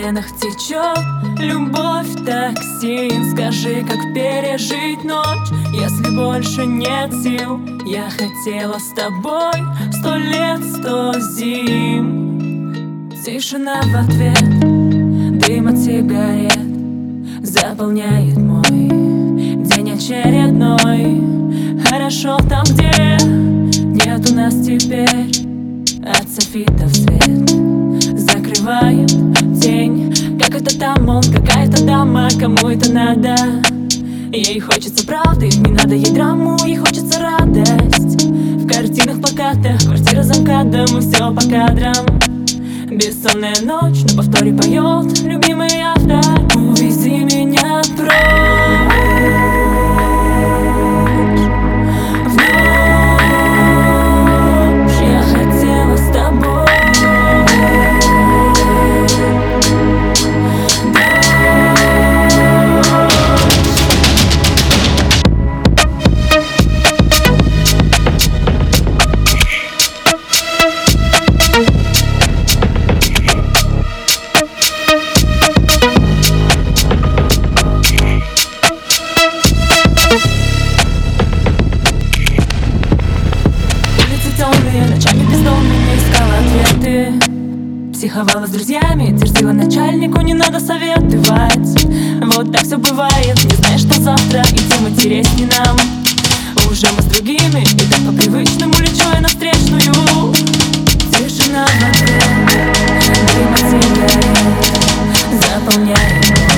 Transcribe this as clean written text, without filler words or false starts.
венах течет любовь токсин. Скажи, как пережить ночь, если больше нет сил? Я хотела с тобой 100 лет, 100 зим. Тишина в ответ, дым от сигарет заполняет мой день очередной. Хорошо там, где нет у нас теперь от софитов свет закрывает тень. Как это там он, какая-то дама, кому это надо? Ей хочется правды, не надо ей драму, ей хочется радость. В картинах, плакатах, квартира за МКАДом, и все по кадрам. Бессонная ночь, на повторе поет любимый автор. Увези меня прочь в ночь, я хотела с тобой. Ночами бездомными искала ответы, психовала с друзьями, твердила начальнику, не надо советовать. Вот так все бывает, не знаешь, что завтра, и тем интереснее нам. Уже мы с другими, и так по привычному лечу я на встречную. Тишина в ответ, дым от сигарет заполняет